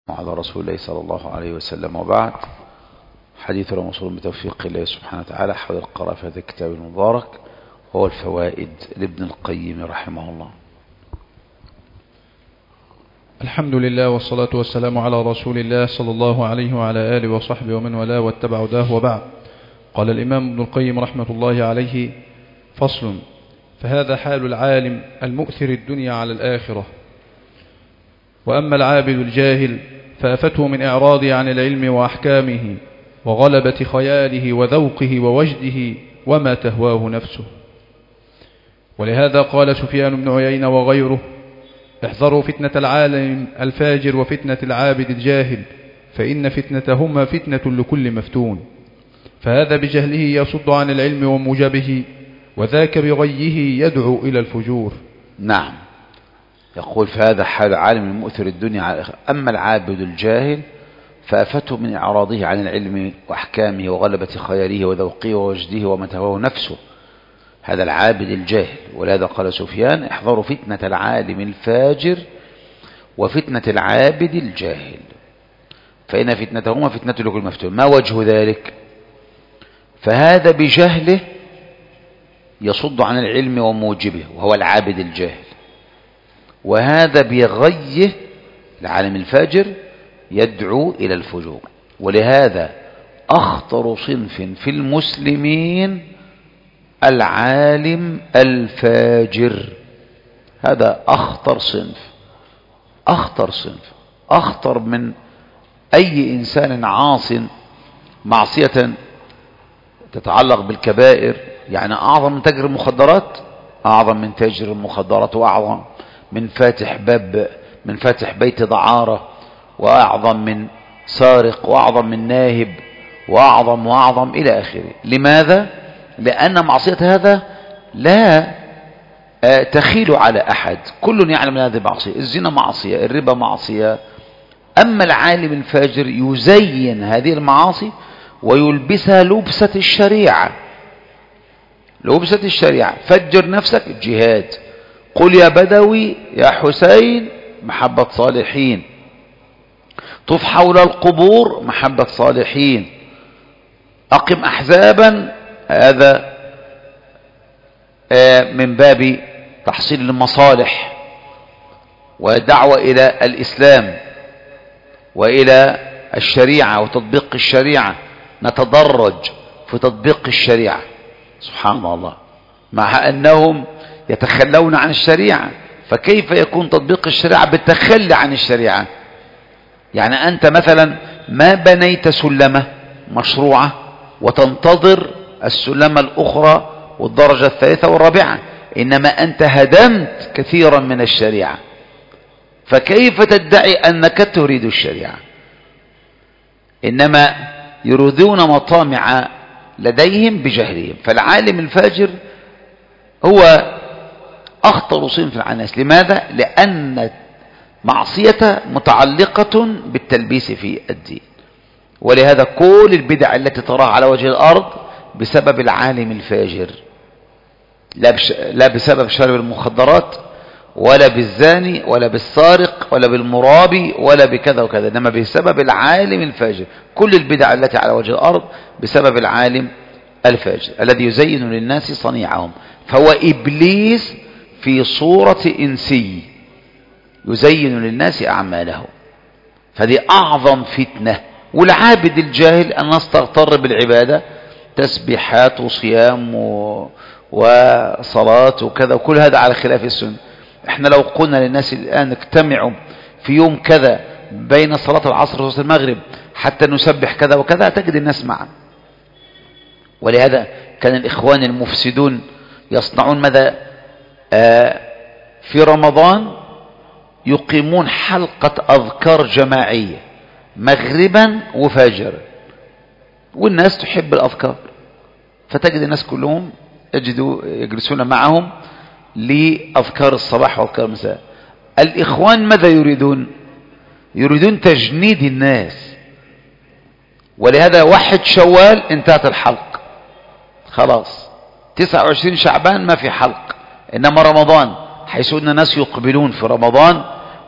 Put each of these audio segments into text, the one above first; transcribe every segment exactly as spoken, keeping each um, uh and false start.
على رسول الله صلى الله عليه وسلم، وبعد. حديثنا موصول بتوفيق الله سبحانه وتعالى حول القراءة في هذا الكتاب المبارك، وهو الفوائد لابن القيم رحمه الله. الحمد لله والصلاة والسلام على رسول الله صلى الله عليه وعلى آله وصحبه ومن والاه واتبع هداه، وبعد. قال الإمام ابن القيم رحمة الله عليه: فصل: فهذا حال العالم المؤثر الدنيا على الآخرة. وأما العابد الجاهل فأفته من إعراضه عن العلم وأحكامه وغلبة خياله وذوقه ووجده وما تهواه نفسه. ولهذا قال سفيان بن عيينة وغيره: احذروا فتنة العالم الفاجر وفتنة العابد الجاهل، فإن فتنتهما فتنة لكل مفتون. فهذا بجهله يصد عن العلم وموجبه، وذاك بغيه يدعو إلى الفجور. نعم، يقول: فهذا حال عالم المؤثر الدنيا على الآخرة. أما العابد الجاهل فأفته من إعراضه عن العلم وأحكامه وغلبة خياله وذوقه ووجده وما تهواه نفسه. هذا العابد الجاهل. ولهذا قال سفيان: احذروا فتنة العالم الفاجر وفتنة العابد الجاهل، فإن فتنتهما فتنة لكل مفتون. ما وجه ذلك؟ فهذا بجهله يصد عن العلم وموجبه، وهو العابد الجاهل. وهذا بغيه العالم الفاجر يدعو إلى الفجور. ولهذا أخطر صنف في المسلمين العالم الفاجر. هذا أخطر صنف، أخطر صنف، أخطر من أي إنسان عاص معصية تتعلق بالكبائر. يعني أعظم من تاجر المخدرات، أعظم من تاجر المخدرات، وأعظم من فاتح باب من فاتح بيت دعارة، وأعظم من سارق، وأعظم من ناهب، وأعظم وأعظم إلى آخره. لماذا؟ لأن معصية هذا لا تخيل على أحد، كل يعلم أن هذه معصية. الزنا معصية، الربا معصية. أما العالم الفاجر يزين هذه المعاصي ويلبسها لبسة الشريعة، لبسة الشريعة. فجر نفسك جهاد، قل يا بدوي يا حسين محبة صالحين، طف حول القبور محبة صالحين، أقم أحزابا، هذا من باب تحصيل المصالح ودعوة إلى الإسلام وإلى الشريعة وتطبيق الشريعة. نتدرج في تطبيق الشريعة، سبحان الله، مع أنهم يتخلون عن الشريعة. فكيف يكون تطبيق الشريعة بالتخلي عن الشريعة؟ يعني أنت مثلا ما بنيت سلمة مشروعة وتنتظر السلمة الأخرى والدرجة الثالثة والرابعة، إنما أنت هدمت كثيرا من الشريعة. فكيف تدعي أنك تريد الشريعة؟ إنما يريدون مطامع لديهم بجهلهم. فالعالم الفاجر هو أخطر صنف على الناس. لماذا؟ لأن معصيته متعلقة بالتلبيس في الدين. ولهذا كل البدع التي تراها على وجه الأرض بسبب العالم الفاجر، لا بسبب شرب المخدرات ولا بالزاني ولا بالسارق ولا بالمرابي ولا بكذا وكذا، إنما بسبب العالم الفاجر. كل البدع التي على وجه الأرض بسبب العالم الفاجر الذي يزين للناس صنيعهم. فهو إبليس في صورة إنسي يزين للناس أعمالهم. فهذه أعظم فتنة. والعابد الجاهل الناس تغتر بالعبادة، تسبيحات وصيام و... وصلاة وكذا، وكل هذا على خلاف السنة. احنا لو قلنا للناس الآن اجتمعوا في يوم كذا بين صلاة العصر وصلاة المغرب حتى نسبح كذا وكذا، تجد الناس معا. ولهذا كان الإخوان المفسدون يصنعون ماذا؟ آه في رمضان يقيمون حلقة أذكار جماعية مغربا وفجرا، والناس تحب الأذكار، فتجد الناس كلهم يجدوا يجلسون معهم لأذكار الصباح وأذكار المساء. الإخوان ماذا يريدون؟ يريدون تجنيد الناس. ولهذا واحد شوال انتهت الحلق، خلاص. تسعة وعشرين شعبان ما في حلق. إنما رمضان، حيث أن الناس يقبلون في رمضان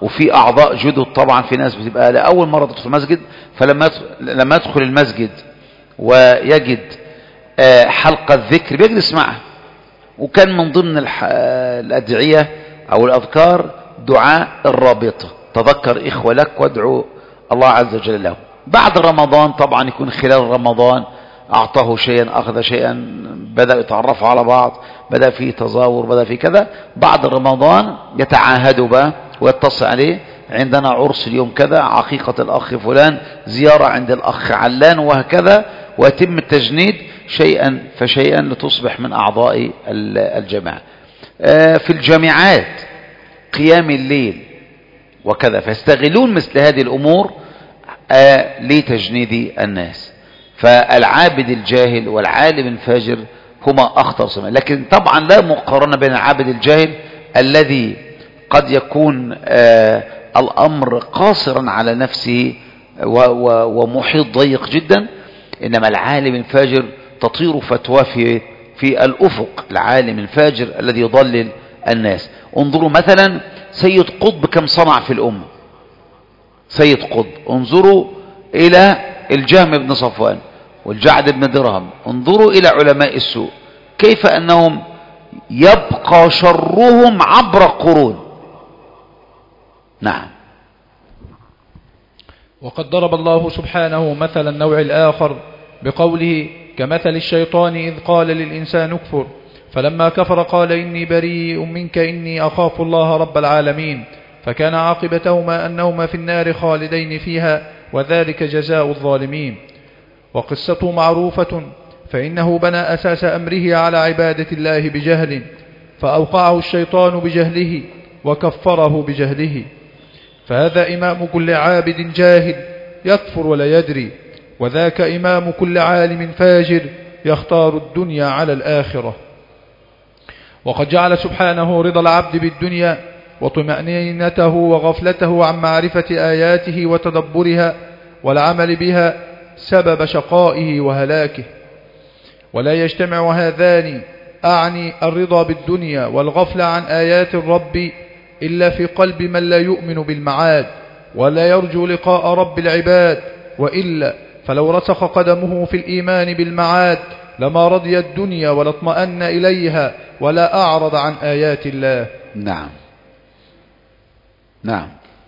وفي أعضاء جدد طبعا. في ناس بتبقى لأول مرة تدخل المسجد، فلما لما يدخل المسجد ويجد حلقة ذكر بيجلس معها. وكان من ضمن الأدعية أو الأذكار دعاء الرابطة، تذكر إخوة لك وادعو الله عز وجل له. بعد رمضان طبعا يكون خلال رمضان أعطاه شيئا أخذ شيئا، بدأ يتعرفوا على بعض، بدأ فيه تزاور، بدأ فيه كذا. بعد رمضان يتعاهدوا بقى ويتصل عليه، عندنا عرس اليوم كذا، عقيقة الأخ فلان، زيارة عند الأخ علان، وهكذا. ويتم التجنيد شيئا فشيئا لتصبح من أعضاء الجماعة. في الجامعات قيام الليل وكذا، فيستغلون مثل هذه الأمور لتجنيد الناس. فالعابد الجاهل والعالم الفاجر هما أخطر سماء. لكن طبعا لا مقارنة بين العابد الجاهل الذي قد يكون آه الأمر قاصرا على نفسه ومحيط ضيق جدا، إنما العالم الفاجر تطير فتوى في, في الأفق. العالم الفاجر الذي يضلل الناس. انظروا مثلا سيد قطب كم صنع في الأمة. سيد قطب، انظروا إلى الجهم بن صفوان والجعد بن درهم، انظروا إلى علماء السوء كيف أنهم يبقى شرهم عبر قرون. نعم. وقد ضرب الله سبحانه مثل النوع الآخر بقوله كمثل الشيطان إذ قال للإنسان اكفر فلما كفر قال إني بريء منك إني أخاف الله رب العالمين، فكان عاقبتهما أنهما في النار خالدين فيها وذلك جزاء الظالمين. وقصته معروفة، فإنه بنى أساس أمره على عبادة الله بجهل، فأوقعه الشيطان بجهله وكفره بجهله، فهذا إمام كل عابد جاهل يكفر ولا يدري، وذاك إمام كل عالم فاجر يختار الدنيا على الآخرة. وقد جعل سبحانه رضا العبد بالدنيا وطمأنينته وغفلته عن معرفة آياته وتدبرها والعمل بها سبب شقائه وهلاكه. ولا يجتمع هذان، أعني الرضا بالدنيا والغفلة عن آيات الرب، إلا في قلب من لا يؤمن بالمعاد ولا يرجو لقاء رب العباد، وإلا فلو رسخ قدمه في الإيمان بالمعاد لما رضي الدنيا ولا اطمأن إليها ولا أعرض عن آيات الله. نعم نعم.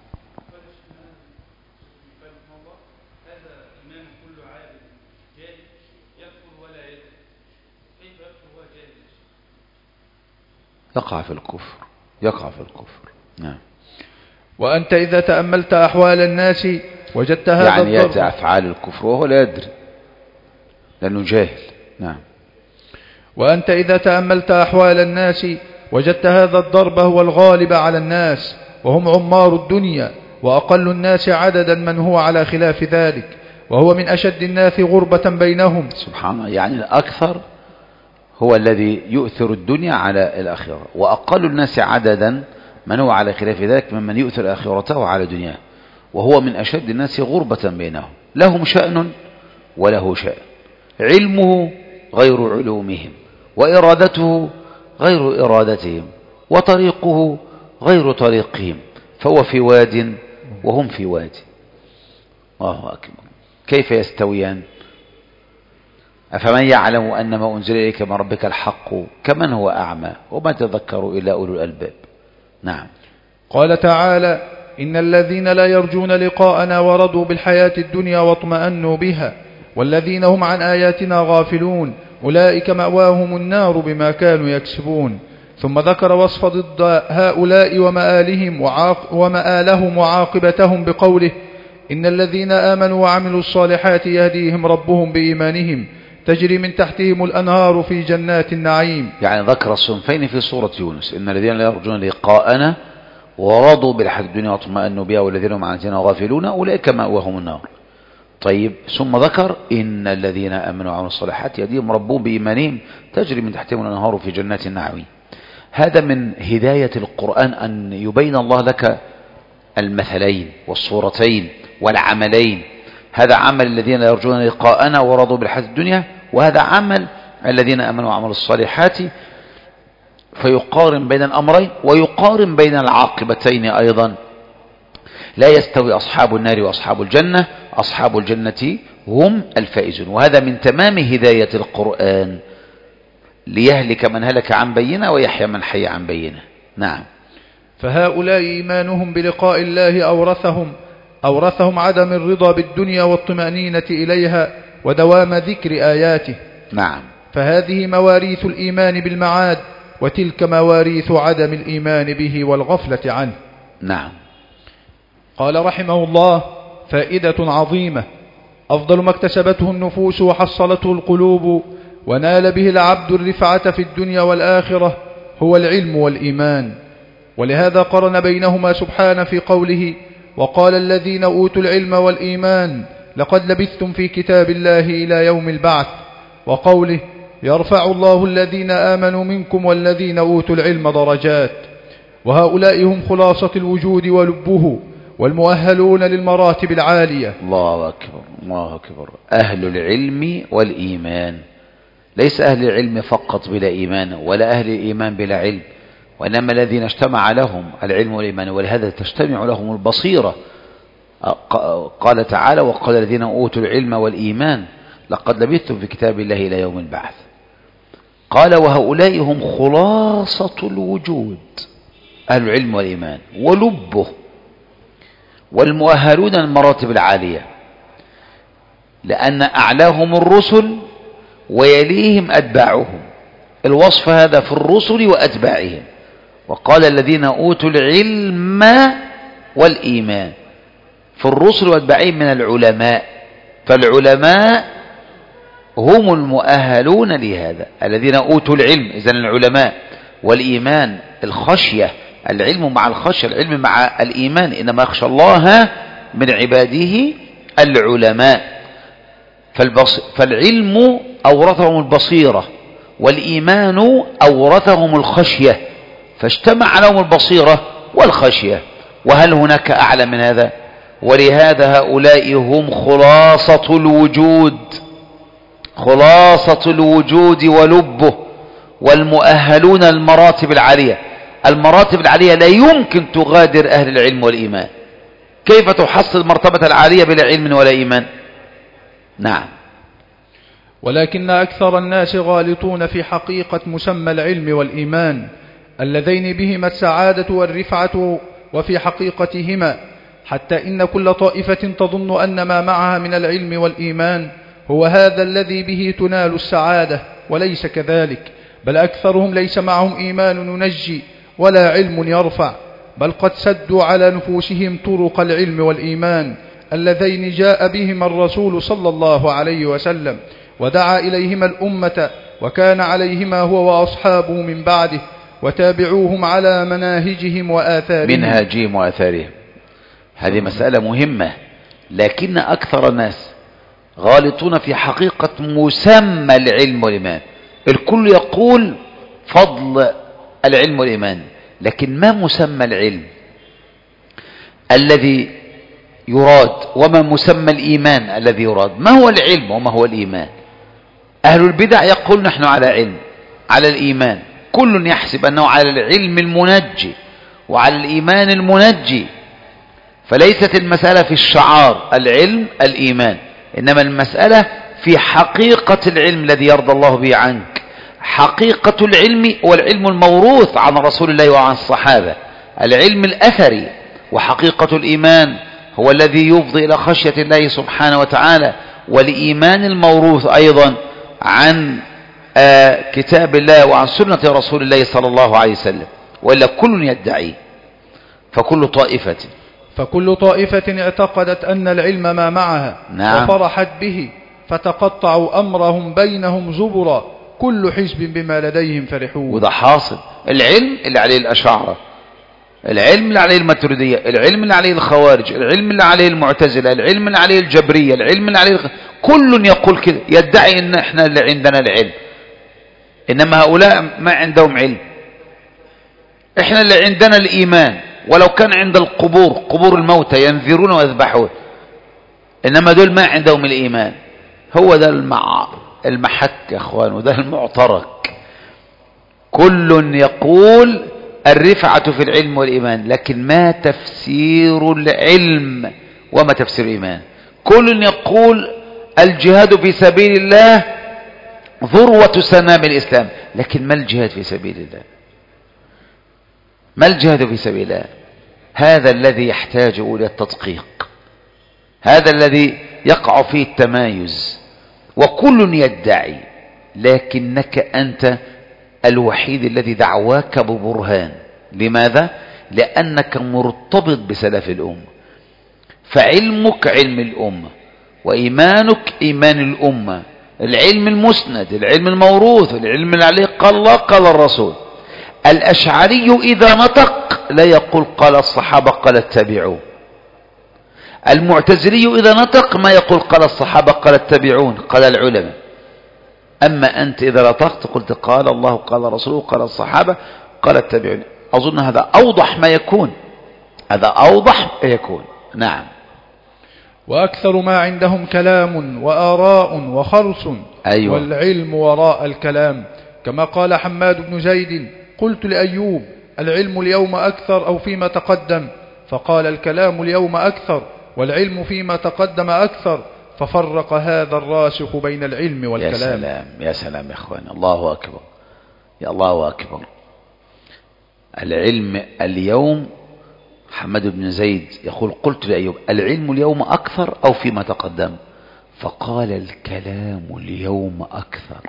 يقع في الكفر، يقع في الكفر. نعم. وأنت إذا تأملت أحوال الناس وجدت هذا يعني الضرب، يأتي أفعال الكفر وهو لا يدري لأنه جاهل. نعم. وأنت إذا تأملت أحوال الناس وجدت هذا الضرب هو الغالب على الناس، وهم عمار الدنيا، وأقل الناس عددا من هو على خلاف ذلك، وهو من أشد الناس غربة بينهم. سبحان الله. يعني الأكثر هو الذي يؤثر الدنيا على الآخرة، وأقل الناس عددا من هو على خلاف ذلك ممن يؤثر آخرته على دنياه، وهو من أشد الناس غربة بينهم. لهم شأن وله شأن، علمه غير علومهم، وإرادته غير إرادتهم، وطريقه غير طريقهم، فهو في واد وهم في واد. الله أكبر. كيف يستويان؟ أفمن يعلم أن ما أنزل إليك من ربك الحق كمن هو أعمى وما تذكر إلا أولو الألباب. نعم. قال تعالى إن الذين لا يرجون لقاءنا ورضوا بالحياة الدنيا واطمأنوا بها والذين هم عن آياتنا غافلون أولئك مأواهم النار بما كانوا يكسبون. ثم ذكر وصف ضد هؤلاء ومآلهم وعاق ومآلهم وعاقبتهم بقوله إن الذين آمنوا وعملوا الصالحات يهديهم ربهم بإيمانهم تجري من تحتهم الأنهار في جنات النعيم. يعني ذكر الصنفين في سورة يونس، إن الذين لا يرجون لقاءنا ورضوا بالحياة الدنيا واطمأنوا بها والذين هم عن آياتنا غافلون أولئك مأواهم النار. طيب، ثم ذكر إن الذين آمنوا وعملوا الصالحات يهديهم ربهم بإيمانهم تجري من تحتهم الأنهار في جنات النعيم. هذا من هداية القرآن أن يبين الله لك المثلين والصورتين والعملين. هذا عمل الذين لا يرجون لقاءنا ورضوا بالحياة الدنيا، وهذا عمل الذين آمنوا وعملوا الصالحات، فيقارن بين الأمرين ويقارن بين العاقبتين أيضا لا يستوي أصحاب النار وأصحاب الجنة، أصحاب الجنة هم الفائزون. وهذا من تمام هداية القرآن، ليهلك من هلك عن بينة ويحيى من حي عن بينة. نعم. فهؤلاء إيمانهم بلقاء الله أورثهم أورثهم عدم الرضا بالدنيا والطمأنينة إليها ودوام ذكر آياته. نعم. فهذه مواريث الإيمان بالمعاد، وتلك مواريث عدم الإيمان به والغفلة عنه. نعم. قال رحمه الله: فائدة عظيمة، أفضل ما اكتسبته النفوس وحصلته القلوب ونال به العبد الرفعة في الدنيا والآخرة هو العلم والإيمان. ولهذا قرن بينهما سبحانه في قوله: وقال الذين أوتوا العلم والإيمان لقد لبثتم في كتاب الله إلى يوم البعث، وقوله: يرفع الله الذين آمنوا منكم والذين أوتوا العلم درجات. وهؤلاء هم خلاصة الوجود ولبه، والمؤهلون للمراتب العالية. الله أكبر، الله أكبر. أهل العلم والإيمان، ليس أهل العلم فقط بلا إيمان، ولا أهل الإيمان بلا علم، وإنما الذين اجتمع لهم العلم والإيمان، ولهذا تجتمع لهم البصيرة. قال تعالى: وقال الذين أوتوا العلم والإيمان لقد لبثتم في كتاب الله إلى يوم البعث. قال: وهؤلاء هم خلاصة الوجود، أهل العلم والإيمان ولبه، والمؤهلون المراتب العالية، لأن أعلاهم الرسل ويليهم أتباعهم. الوصف هذا في الرسل وأتباعهم. وقال الذين أوتوا العلم والإيمان، في الرسل وأتباعهم من العلماء، فالعلماء هم المؤهلون لهذا، الذين أوتوا العلم، إذن العلماء، والإيمان الخشية، العلم مع الخشية، العلم مع الإيمان، إنما يخشى الله من عباده العلماء. فالعلم أورثهم البصيرة، والإيمان أورثهم الخشية، فاجتمع لهم البصيرة والخشية. وهل هناك أعلى من هذا؟ ولهذا هؤلاء هم خلاصة الوجود، خلاصة الوجود ولبه، والمؤهلون المراتب العالية. المراتب العالية لا يمكن تغادر أهل العلم والإيمان. كيف تحصل المرتبة العالية بلا علم ولا إيمان؟ نعم. ولكن أكثر الناس غالطون في حقيقة مسمى العلم والإيمان اللذين بهما السعادة والرفعة، وفي حقيقتهما، حتى إن كل طائفة تظن أن ما معها من العلم والإيمان هو هذا الذي به تنال السعادة، وليس كذلك، بل أكثرهم ليس معهم إيمان ينجي ولا علم يرفع، بل قد سدوا على نفوسهم طرق العلم والإيمان اللذين جاء بهما الرسول صلى الله عليه وسلم، ودعا إليهما الأمة، وكان عليهما هو وأصحابه من بعده، وتابعوهم على مناهجهم وآثارهم منهاجهم وآثارهم. هذه مسألة مهمة، لكن أكثر الناس غالطون في حقيقة مسمى العلم والإيمان. الكل يقول فضل العلم والإيمان، لكن ما مسمى العلم الذي يراد؟ وما مسمى الإيمان الذي يراد؟ ما هو العلم وما هو الإيمان؟ أهل البدع يقول نحن على علم، على الإيمان، كل يحسب أنه على العلم المنجي وعلى الإيمان المنجي. فليست المسألة في الشعار العلم الإيمان، إنما المسألة في حقيقة العلم الذي يرضى الله به عنك. حقيقة العلم والعلم الموروث عن رسول الله وعن الصحابة، العلم الأثري. وحقيقة الإيمان هو الذي يفضي إلى خشية الله سبحانه وتعالى، والإيمان الموروث أيضا عن آه كتاب الله وعن سنة رسول الله صلى الله عليه وسلم. وإلا كل يدعي، فكل طائفة فكل طائفة اعتقدت أن العلم ما معها، نعم، وفرحت به، فتقطعوا أمرهم بينهم زبرا، كل حزب بما لديهم فرحون. وده حاصل. العلم اللي عليه الأشاعرة، العلم اللي عليه الماتريدية، العلم اللي عليه الخوارج، العلم اللي عليه المعتزلة، العلم اللي عليه الجبرية، العلم اللي عليه الخ... كل يقول كده، يدعي ان احنا اللي عندنا العلم، انما هؤلاء ما عندهم علم. احنا اللي عندنا الإيمان، ولو كان عند القبور، قبور الموتى، ينذرون ويذبحون، انما دول ما عندهم الإيمان. هو ده المع... المحك يا اخوان، وده المعترك. كل يقول الرفعة في العلم والإيمان، لكن ما تفسير العلم وما تفسير الإيمان؟ كل يقول الجهاد في سبيل الله ذروة سنام الإسلام، لكن ما الجهاد في سبيل الله؟ ما الجهاد في سبيل الله؟ هذا الذي يحتاج إلى التدقيق، هذا الذي يقع فيه التمايز، وكل يدعي، لكنك أنت الوحيد الذي دعواك ببرهان. لماذا؟ لأنك مرتبط بسلف الأمة، فعلمك علم الأمة، وإيمانك إيمان الأمة، العلم المسند، العلم الموروث، العلم اللي عليه قال الله قال الرسول. الأشعري إذا نطق لا يقول قال الصحابة قال التابعون، المعتزلي إذا نطق ما يقول قال الصحابة قال التابعون قال العلماء. أما أنت إذا نطقت قلت قال الله قال رسوله قال الصحابة قال التابعون. أظن هذا أوضح ما يكون، هذا أوضح ما يكون. نعم. وأكثر ما عندهم كلام وآراء وخرص، أيوة. والعلم وراء الكلام، كما قال حماد بن زيد: قلت لأيوب: العلم اليوم أكثر أو فيما تقدم؟ فقال: الكلام اليوم أكثر والعلم فيما تقدم أكثر. ففرق هذا الراسخ بين العلم والكلام. يا سلام يا سلام يا أخوان، الله أكبر، يا الله أكبر. العلم اليوم، حماد بن زيد يقول: قلت لأيوب: العلم اليوم أكثر أو فيما تقدم؟ فقال: الكلام اليوم أكثر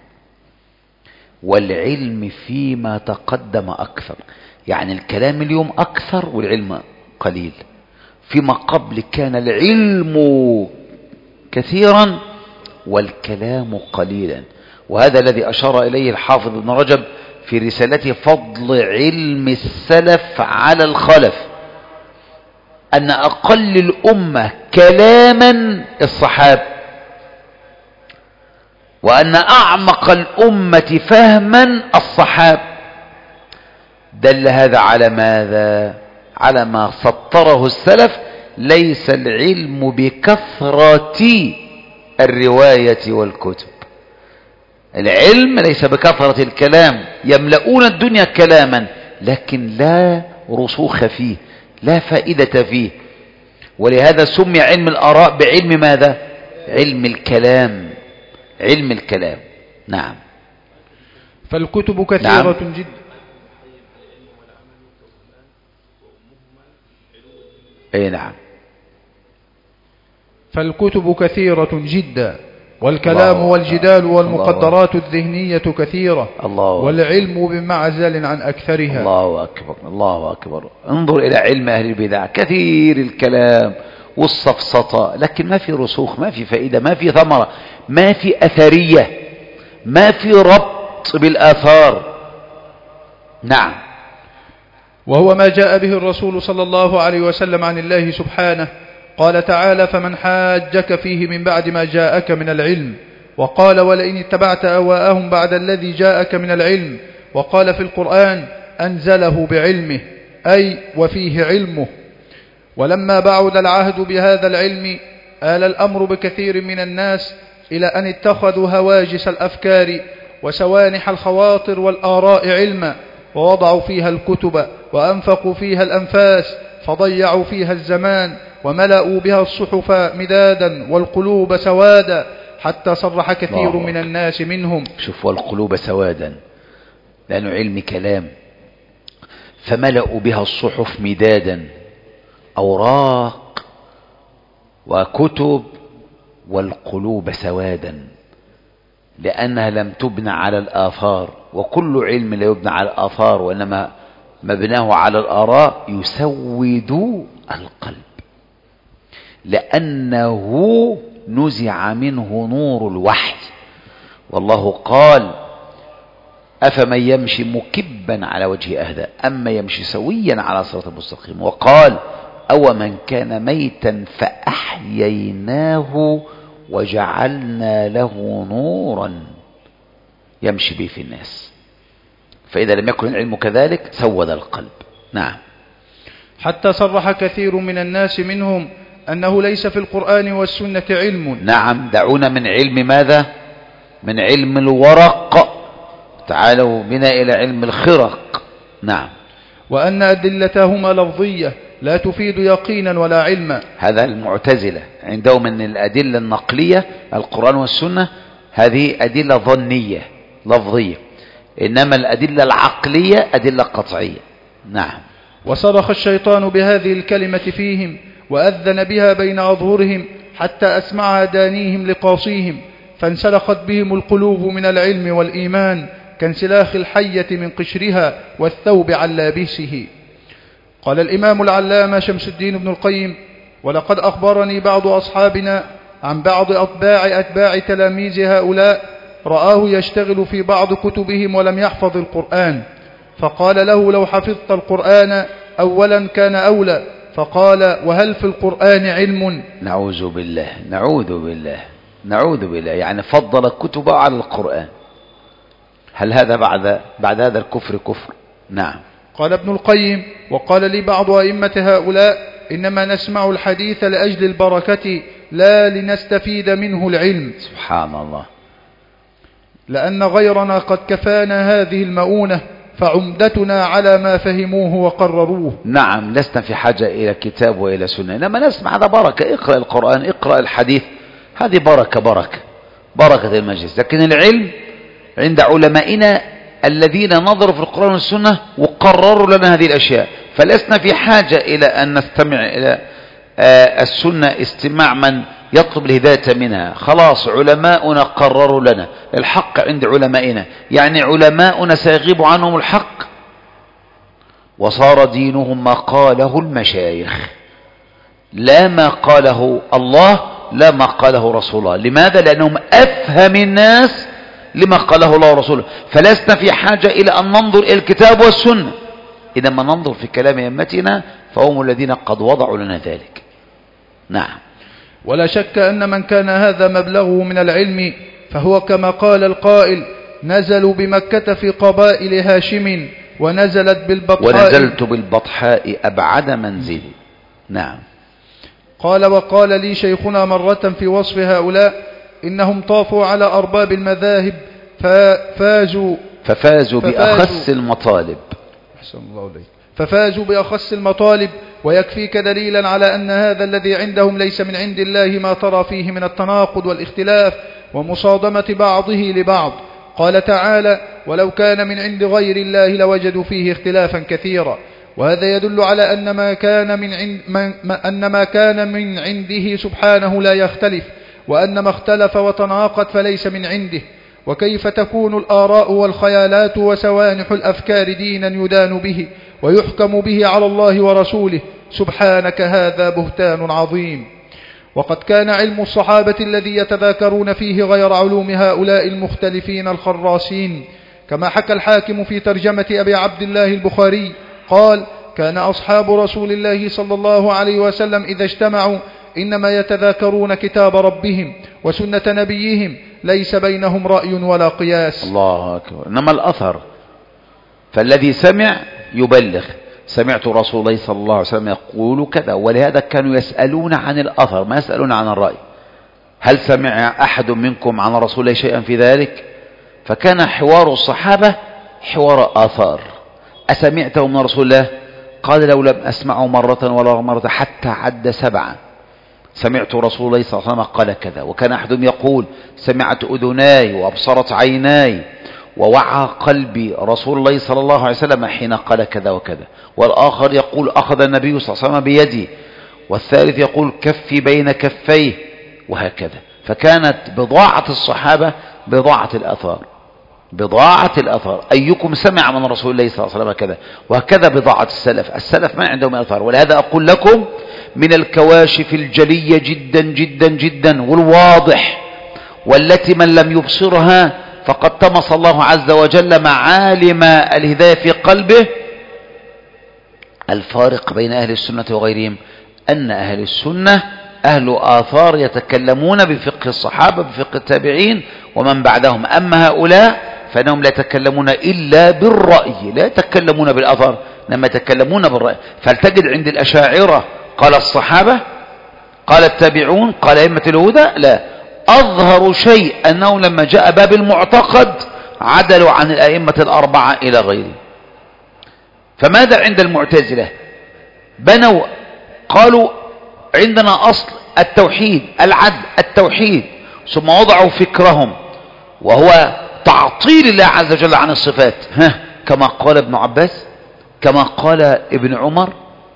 والعلم فيما تقدم أكثر. يعني الكلام اليوم أكثر والعلم قليل، فيما قبل كان العلم كثيرا والكلام قليلا. وهذا الذي أشار إليه الحافظ ابن رجب في رسالته فضل علم السلف على الخلف، أن أقل الأمة كلاما الصحابة، وأن أعمق الأمة فهما الصحابة. دل هذا على ماذا؟ على ما سطره السلف: ليس العلم بكثرة الرواية والكتب، العلم ليس بكثرة الكلام، يملؤون الدنيا كلاما لكن لا رسوخ فيه، لا فائدة فيه. ولهذا سمي علم الآراء بعلم ماذا؟ علم الكلام، علم الكلام. نعم. فالكتب كثيرة نعم. جدا. اي نعم. فالكتب كثيرة جدا، والكلام والجدال والمقدرات الذهنية كثيرة، الله والعلم بمعزل عن أكثرها. الله أكبر، الله أكبر. انظر إلى علم أهل البدع، كثير الكلام والسفسطة، لكن ما في رسوخ، ما في فائدة، ما في ثمرة، ما في أثرية، ما في ربط بالآثار. نعم. وهو ما جاء به الرسول صلى الله عليه وسلم عن الله سبحانه. قال تعالى: فمن حاجك فيه من بعد ما جاءك من العلم. وقال: ولئن اتبعت أهواءهم بعد الذي جاءك من العلم. وقال في القرآن: أنزله بعلمه، أي وفيه علمه. ولما بعد العهد بهذا العلم آل الأمر بكثير من الناس إلى أن اتخذوا هواجس الأفكار وسوانح الخواطر والآراء علما، ووضعوا فيها الكتب وأنفقوا فيها الأنفاس، فضيعوا فيها الزمان، وملأوا بها الصحف مدادا والقلوب سوادا، حتى صرح كثير من الناس منهم. شوف، والقلوب سوادا، لأنه علم كلام، فملأوا بها الصحف مدادا، أوراق وكتب، والقلوب سوادا، لأنها لم تبنى على الآثار. وكل علم لا يبنى على الآثار وإنما مبناه على الآراء يسود القلب، لأنه نزع منه نور الوحي. والله قال: أفمن يمشي مكبا على وجه أهدى أما يمشي سويا على صراط مستقيم. وقال: أو من كان ميتا فأحييناه وجعلنا له نورا يمشي به في الناس. فإذا لم يكن العلم كذلك سود القلب. نعم. حتى صرح كثير من الناس منهم أنه ليس في القرآن والسنة علم. نعم. دعونا من علم ماذا؟ من علم الورق، تعالوا بنا إلى علم الخرق. نعم. وأن أدلتهما لفظية لا تفيد يقينا ولا علما. هذا المعتزلة عندهم أن الأدلة النقلية القرآن والسنة هذه أدلة ظنية لفظية، إنما الأدلة العقلية أدلة قطعية. نعم. وصرخ الشيطان بهذه الكلمة فيهم وأذن بها بين أظهرهم حتى أسمعها دانيهم لقاصيهم، فانسلخت بهم القلوب من العلم والإيمان كانسلاخ الحية من قشرها والثوب عن لابسه. قال الإمام العلامة شمس الدين ابن القيم: ولقد أخبرني بعض أصحابنا عن بعض أتباع أتباع تلاميذ هؤلاء رآه يشتغل في بعض كتبهم ولم يحفظ القرآن، فقال له: لو حفظت القرآن أولا كان أولى. فقال: وهل في القرآن علم؟ نعوذ بالله نعوذ بالله نعوذ بالله، يعني فضل الكتب على القرآن. هل هذا بعد بعد هذا الكفر كفر؟ نعم. قال ابن القيم: وقال لي بعض أئمة هؤلاء: إنما نسمع الحديث لأجل البركة لا لنستفيد منه العلم. سبحان الله. لأن غيرنا قد كفانا هذه المؤونة، فعمدتنا على ما فهموه وقرروه. نعم، لسنا في حاجة إلى كتاب وإلى سنة، إنما نسمع هذا بركة. اقرأ القرآن، اقرأ الحديث، هذه بركة بركة بركة المجلس. لكن العلم عند علمائنا الذين نظروا في القرآن والسنة وقرروا لنا هذه الأشياء، فلسنا في حاجة إلى أن نستمع إلى السنة استماع من يطلب الهداية منها. خلاص علماؤنا قرروا لنا الحق عند علمائنا، يعني علماؤنا سيغيب عنهم الحق وصار دينهم ما قاله المشايخ لا ما قاله الله لا ما قاله رسول الله. لماذا؟ لأنهم أفهم الناس لما قاله الله ورسوله، فلسنا في حاجة إلى أن ننظر إلى الكتاب والسنة، إنما ننظر في كلام أئمتنا فهم الذين قد وضعوا لنا ذلك. نعم. ولا شك أن من كان هذا مبلغه من العلم فهو كما قال القائل: نزلوا بمكة في قبائل هاشم ونزلت بالبطحاء ونزلت بالبطحاء أبعد منزلي. نعم. قال: وقال لي شيخنا مرة في وصف هؤلاء: إنهم طافوا على أرباب المذاهب ففازوا ففازوا بأخس المطالب. أحسن الله عليك. ففازوا بأخس المطالب، ويكفيك دليلا على أن هذا الذي عندهم ليس من عند الله ما ترى فيه من التناقض والاختلاف ومصادمة بعضه لبعض. قال تعالى: ولو كان من عند غير الله لوجدوا فيه اختلافا كثيرا. وهذا يدل على أن ما كان من عند من أن ما كان من عنده سبحانه لا يختلف، وأن ما اختلف وتناقض فليس من عنده. وكيف تكون الآراء والخيالات وسوانح الأفكار دينا يدان به ويحكم به على الله ورسوله؟ سبحانك، هذا بهتان عظيم. وقد كان علم الصحابة الذي يتذاكرون فيه غير علوم هؤلاء المختلفين الخراسين، كما حكى الحاكم في ترجمة أبي عبد الله البخاري قال: كان أصحاب رسول الله صلى الله عليه وسلم إذا اجتمعوا إنما يتذاكرون كتاب ربهم وسنة نبيهم، ليس بينهم رأي ولا قياس. الله أكبر. إنما الأثر، فالذي سمع يبلغ: سمعت رسول الله صلى الله عليه وسلم يقول كذا. ولهذا كانوا يسألون عن الأثر ما يسألون عن الرأي. هل سمع أحد منكم عن رسول الله شيئا في ذلك؟ فكان حوار الصحابة حوار آثار. أسمعته من رسول الله؟ قال: لو لم أسمعه مرة ولا مرة حتى عد سبعا. سمعت رسول الله صلى الله عليه وسلم قال كذا. وكان أحدهم يقول: سمعت أذناي وأبصرت عيناي ووعى قلبي رسول الله صلى الله عليه وسلم حين قال كذا وكذا. والآخر يقول: أخذ النبي صلى الله عليه وسلم بيدي. والثالث يقول: كفي بين كفيه، وهكذا. فكانت بضاعة الصحابة بضاعة الأثار، بضاعة الأثار. أيكم سمع من رسول الله صلى الله عليه وسلم كذا؟ وهكذا بضاعة السلف. السلف ما عندهم أثار. ولهذا أقول لكم من الكواشف الجلية جدا جدا جدا والواضح، والتي من لم يبصرها فقد طمس الله عز وجل معالم الهداية في قلبه، الفارق بين أهل السنة وغيرهم، أن أهل السنة أهل آثار يتكلمون بفقه الصحابة بفقه التابعين ومن بعدهم. أما هؤلاء فإنهم لا يتكلمون إلا بالرأي، لا يتكلمون بالأثر، إنما يتكلمون بالرأي. فلتجد عند الأشاعرة قال الصحابة، قال التابعون، قال أئمة الهدى، لا. أظهر شيء أنه لما جاء باب المعتقد عدلوا عن الأئمة الأربعة إلى غيره. فماذا عند المعتزلة؟ بنوا قالوا عندنا أصل التوحيد، العدل التوحيد، ثم وضعوا فكرهم وهو تعطيل الله عز وجل عن الصفات، ها كما قال ابن عباس، كما قال ابن عمر،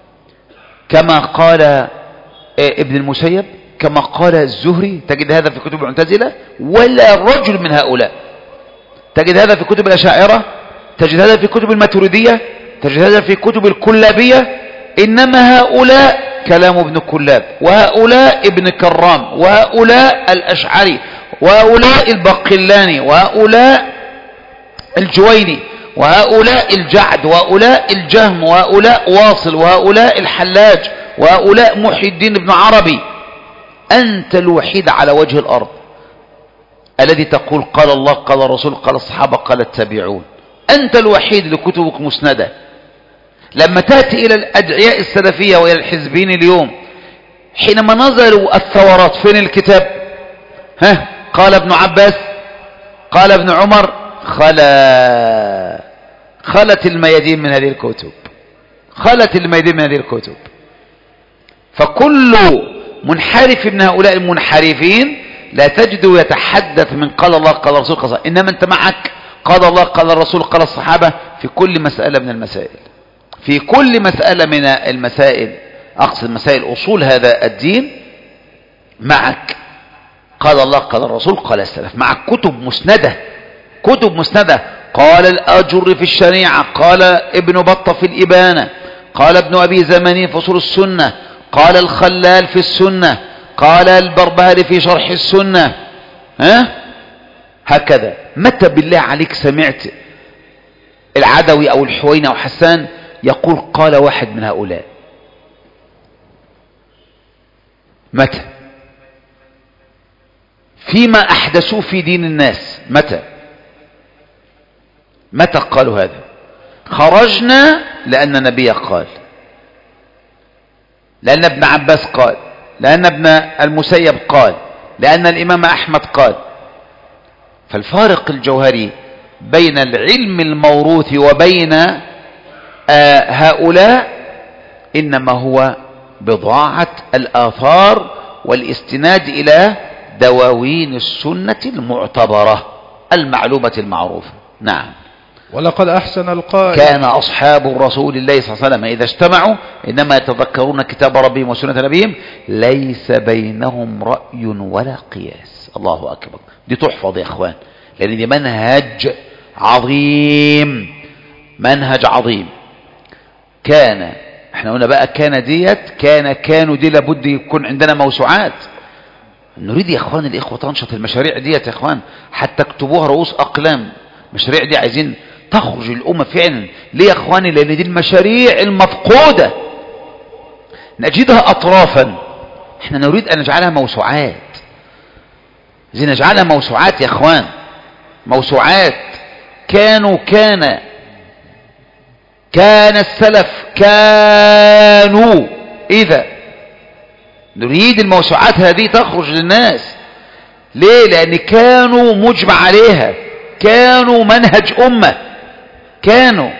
كما قال ابن المسيب، كما قال الزهري. تجد هذا في كتب المعتزلة ولا رجل من هؤلاء. تجد هذا في كتب الأشاعرة، تجد هذا في كتب الماتريدية، تجد هذا في كتب الكلابية. إنما هؤلاء كلام ابن كلاب، وهؤلاء ابن كرام، وهؤلاء الأشعري، وهؤلاء البقلاني، وهؤلاء الجويني، وهؤلاء الجعد، وهؤلاء الجهم، وهؤلاء واصل، وهؤلاء الحلاج، وهؤلاء محي الدين ابن عربي. أنت الوحيد على وجه الأرض الذي تقول قال الله قال الرسول قال الصحابة قال التابعون. أنت الوحيد لكتبك مسندة. لما تأتي إلى الأدعياء السلفية وإلى الحزبين اليوم حينما نظروا الثورات فين الكتاب؟ ها قال ابن عباس، قال ابن عمر، خلا خلت الميادين من هذه الكتب، خلت الميادين من هذه الكتب. فكل منحرف من هؤلاء المنحرفين لا تجده يتحدث من قال الله قال الرسول قال الله، إنما أنت معك قال الله قال الرسول قال الصحابة في كل مسألة من المسائل، في كل مسألة من المسائل، أقصد مسائل أصول هذا الدين، معك قال الله قال الرسول قال السلف، معك كتب مسندة، كتب مسندة. قال الآجر في الشريعة، قال ابن بطة في الإبانة، قال ابن أبي زمانين في أصول السنة، قال الخلال في السنة، قال البربهاري في شرح السنة. ها هكذا. متى بالله عليك سمعت العدوي أو الحويني أو حسان يقول قال واحد من هؤلاء؟ متى؟ فيما أحدثوه في دين الناس متى؟ متى قالوا هذا؟ خرجنا لأن النبي قال، لأن ابن عباس قال، لأن ابن المسيب قال، لأن الإمام أحمد قال. فالفارق الجوهري بين العلم الموروث وبين آه هؤلاء إنما هو بضاعة الآثار والاستناد إلى دواوين السنة المعتبرة المعلومة المعروفة. نعم. ولقد أحسن القائل كان أصحاب رسول الله صلى الله عليه وسلم إذا اجتمعوا إنما يتذكرون كتاب ربهم وسنة نبيهم ليس بينهم رأي ولا قياس. الله أكبر. دي تحفظ يا إخوان، لأن دي منهج عظيم، منهج عظيم. كان احنا قلنا بقى كان ديت كان كانوا دي لابد يكون عندنا موسوعات. نريد يا إخوان الإخوة تنشط المشاريع ديت يا إخوان، حتى اكتبوها رؤوس أقلام. المشاريع دي عايزين تخرج الأمة فعلا. ليه يا إخواني؟ لأن دي المشاريع المفقودة نجدها أطرافا، احنا نريد أن نجعلها موسوعات. عايزين نجعلها موسوعات يا إخوان، موسوعات. كانوا كان كان السلف كانوا إذا نريد الموسوعات هذه تخرج للناس. ليه؟ لأن كانوا مجمع عليها، كانوا منهج أمة، كانوا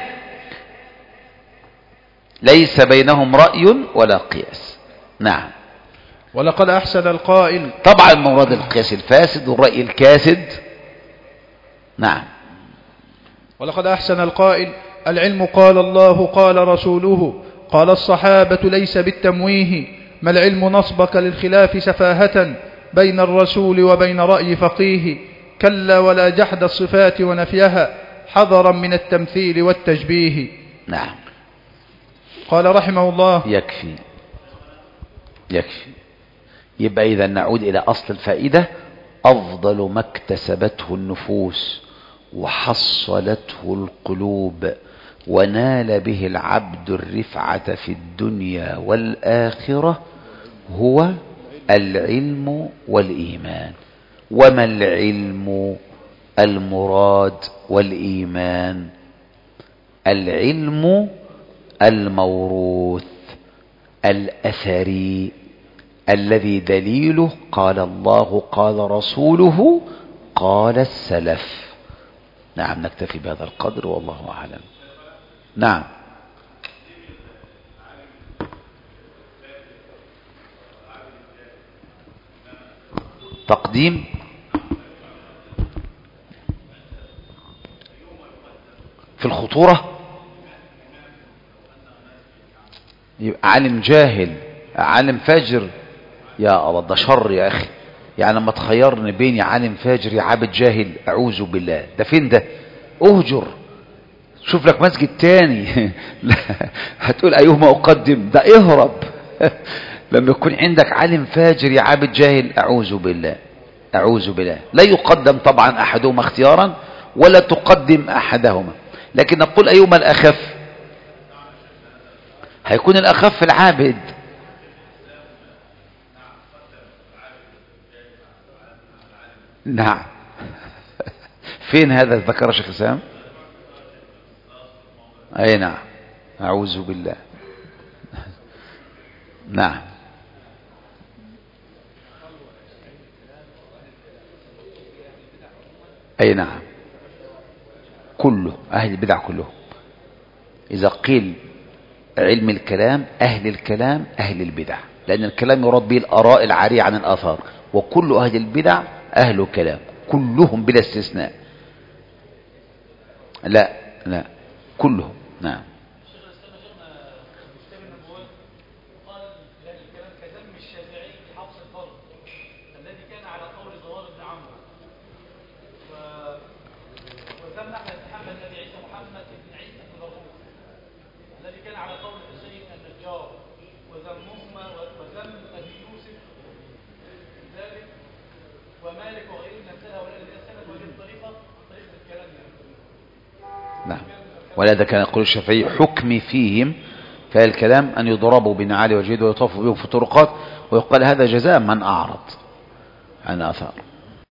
ليس بينهم رأي ولا قياس. نعم. ولقد أحسن القائل. طبعا مراد القياس الفاسد والرأي الكاسد. نعم. ولقد أحسن القائل العلم قال الله قال رسوله قال الصحابة ليس بالتمويه، ما العلم نصبك للخلاف سفاهة بين الرسول وبين رأي فقيه، كلا ولا جحد الصفات ونفيها حذرا من التمثيل والتشبيه. نعم. قال رحمه الله يكفي يكفي. يبقى إذا نعود إلى أصل الفائدة: أفضل ما اكتسبته النفوس وحصلته القلوب ونال به العبد الرفعة في الدنيا والآخرة هو العلم والإيمان. وما العلم المراد والإيمان؟ العلم الموروث الأثري الذي دليله قال الله قال رسوله قال السلف. نعم. نكتفي بهذا القدر والله أعلم. نعم. تقديم في الخطورة، يبقى عالم جاهل عالم فاجر، يا الله ده شر يا أخي. يعني لما تخيرني بين يا عالم فاجر يا عابد جاهل، أعوذ بالله، ده فين ده؟ أهجر، شوف لك مسجد تاني. هتقول أيهما أقدم، ده اهرب. لما يكون عندك عالم فاجر يا عابد جاهل، أعوذ بالله أعوذ بالله. لا يقدم طبعا أحدهما اختيارا ولا تقدم أحدهما، لكن نقول أيهما الأخف؟ هيكون الأخف العابد. نعم. فين هذا ذكر شيخ الإسلام؟ أي نعم، أعوذ بالله. نعم. أي نعم، كله أهل البدع كلهم. إذا قيل علم الكلام أهل الكلام أهل البدع، لأن الكلام يراد به الآراء العارية عن الآثار، وكل أهل البدع أهل الكلام كلهم بلا استثناء. لا لا كلهم. نعم. نعم. ولهذا كان يقول الشافعي حكمي فيهم فالكلام أن يضربوا بنعال وجيد ويطاف بهم في الطرقات، ويقال هذا جزاء من أعرض عن آثار.